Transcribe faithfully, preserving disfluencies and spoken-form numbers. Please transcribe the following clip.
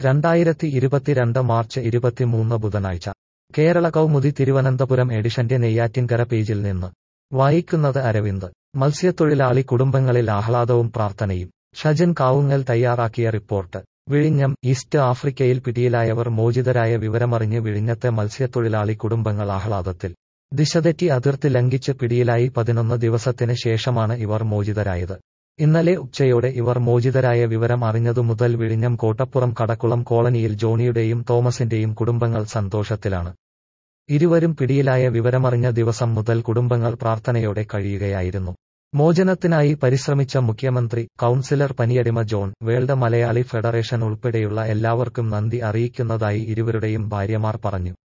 രണ്ടായിരത്തി ഇരുപത്തിരണ്ട് മാർച്ച് ഇരുപത്തിമൂന്ന് ബുധനാഴ്ച കേരള കൗമുദി തിരുവനന്തപുരം എഡിഷന്റെ നെയ്യാറ്റിൻകര പേജിൽ നിന്ന് വായിക്കുന്നത് അരവിന്ദ്. മത്സ്യത്തൊഴിലാളി കുടുംബങ്ങളിൽ ആഹ്ലാദവും പ്രാർത്ഥനയും. ഷജൻ കാവുങ്ങൽ തയ്യാറാക്കിയ റിപ്പോർട്ട്. വിഴിഞ്ഞം. ഈസ്റ്റ് ആഫ്രിക്കയിൽ പിടിയിലായവർ മോചിതരായ വിവരമറിഞ്ഞ് വിഴിഞ്ഞത്തെ മത്സ്യത്തൊഴിലാളി കുടുംബങ്ങൾ ആഹ്ലാദത്തിൽ. ദിശതെറ്റി അതിർത്തി ലംഘിച്ച് പിടിയിലായി പതിനൊന്ന് ദിവസത്തിന് ശേഷമാണ് ഇവർ മോചിതരായത്. ഇന്നലെ ഉച്ചയോടെ ഇവർ മോചിതരായ വിവരം അറിഞ്ഞതു മുതൽ വിഴിഞ്ഞം കോട്ടപ്പുറം കടക്കുളം കോളനിയിൽ ജോണിയുടെയും തോമസിന്റെയും കുടുംബങ്ങൾ സന്തോഷത്തിലാണ്. ഇരുവരും പിടിയിലായ വിവരമറിഞ്ഞ ദിവസം മുതൽ കുടുംബങ്ങൾ പ്രാർത്ഥനയോടെ കഴിയുകയായിരുന്നു. മോചനത്തിനായി പരിശ്രമിച്ച മുഖ്യമന്ത്രി, councillor Paniyadima John, world Malayali federation ഉൾപ്പെടെയുള്ള എല്ലാവർക്കും നന്ദി അറിയിക്കുന്നതായി ഇരുവരുടെയും ഭാര്യമാർ പറഞ്ഞു.